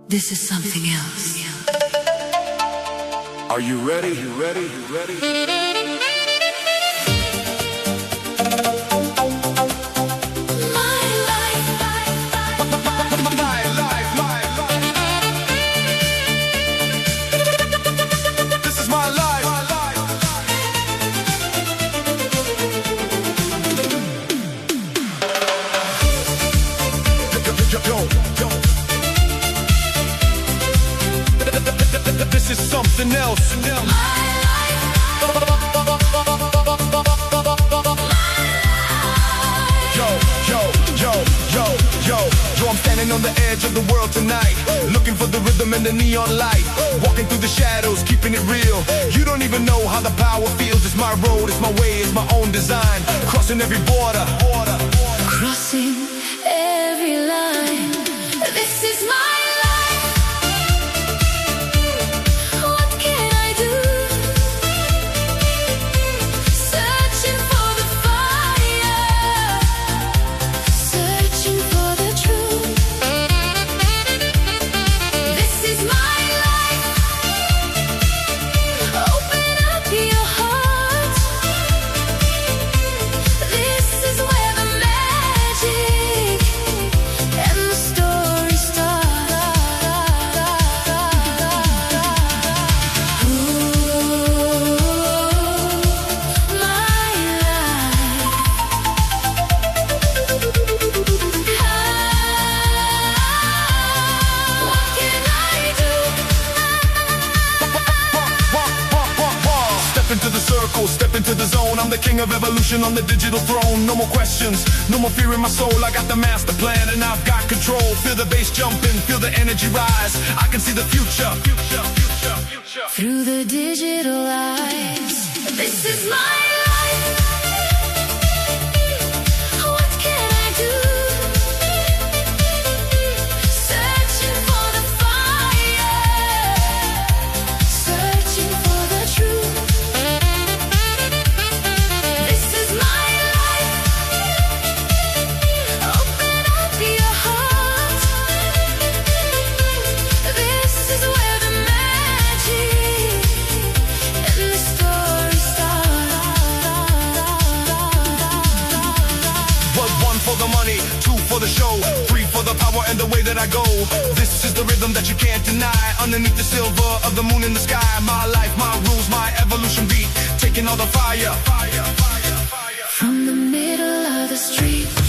This is something else. Are you ready? You ready? You ready? This is something else. Yo, I'm standing on the edge of the world tonight, looking for the rhythm and the neon light, walking through the shadows, keeping it real. You don't even know how the power feels. It's my road, it's my way, it's my own design, crossing every border, crossing every line. This is my step into the zone. I'm the king of evolution on the digital throne. No more questions, no more fear in my soul. I got the master plan and I've got control. Feel the bass jumping, feel the energy rise. I can see the future. Through the digital eyes. This is my life. What can I do? Searching for the fire, searching for the truth. For the money, 2 for the show, 3 for the power and the way that I go. This is the rhythm that you can't deny. Underneath the silver of the moon in the sky. My life, my rules, my evolution beat, taking all the fire. From the middle of the street.